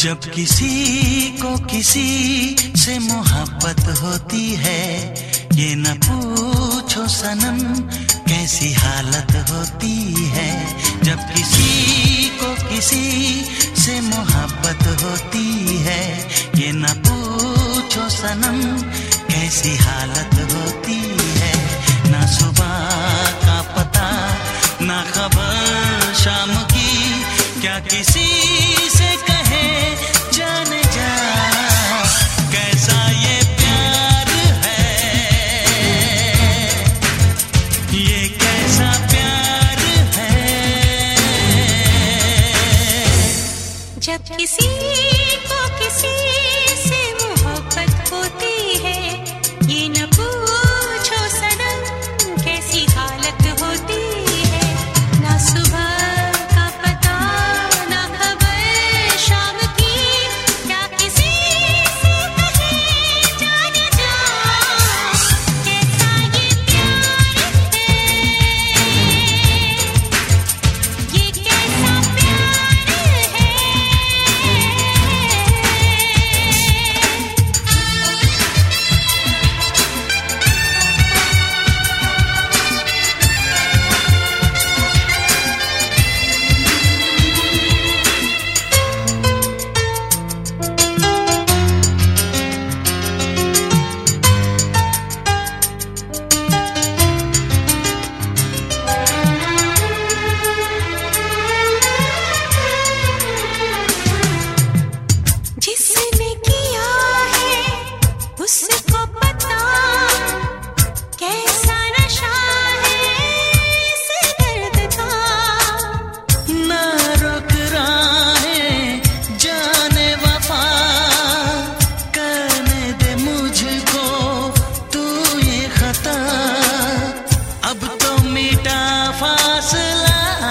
जब किसी को किसी से मोहब्बत होती है, ये न पूछो सनम कैसी हालत होती है। जब किसी को किसी से मोहब्बत होती है, ये न पूछो सनम कैसी हालत होती है। ना सुबह का पता ना खबर शाम की, क्या किसी से कहे जाने जा कैसा ये प्यार है, ये कैसा प्यार है। जब किसी को किसी से मोहब्बत होती है, ये न पूछो सनम कैसी हालत होती है। ना सुबह का पता ना खबर शाम की, क्या किसी से कहे जाने जा कैसा ये प्यार है, ये कैसा प्यार है। जिसने किया है उसको पता कैसा नशा है इस दर्द का। ना रोक राहें जाने वफा, करने दे मुझको तू ये खता। अब तो मिटा फासला,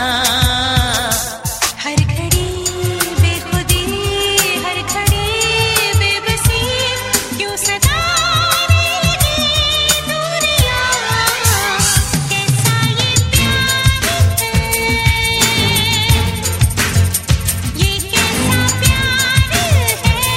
हर घड़ी बेखुदी हर घड़ी बेबसी, क्यों सताने लगी दूरियां। कैसा ये प्यार है, ये कैसा प्यार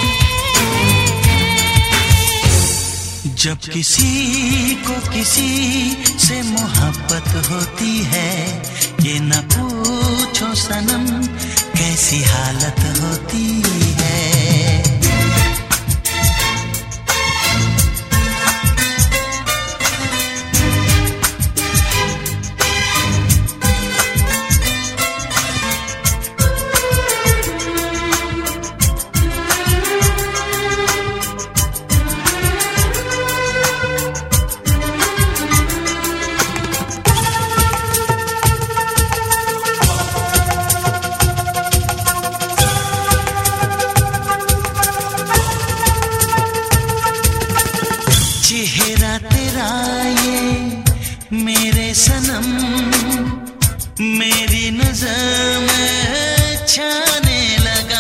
है। जब किसी को किसी से मोहब्बत होती है, ये न पूछो सनम कैसी हालत होती है। चेहरा तेरा ये मेरे सनम मेरी नजर में छाने लगा।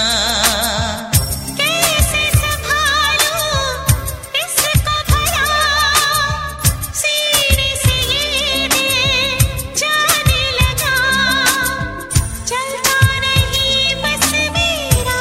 कैसे संभालूं इसको भला, सीने से ये दिल जाने लगा। चलता नहीं बस मेरा,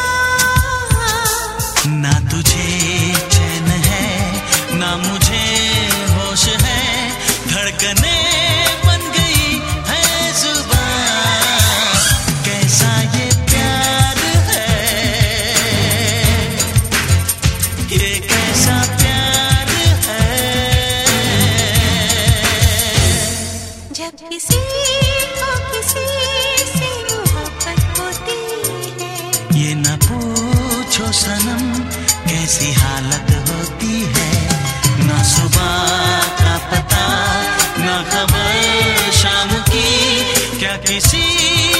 ना तुझे चैन है ना मुझे होश है, धड़कने बन गई है जुबान। कैसा ये प्यार है, ये कैसा प्यार है। जब किसी को किसी से मोहब्बत होती है, ये न पूछो सनम कैसी हालत होती है। ना सुबह का पता ना खबर शाम की, क्या किसी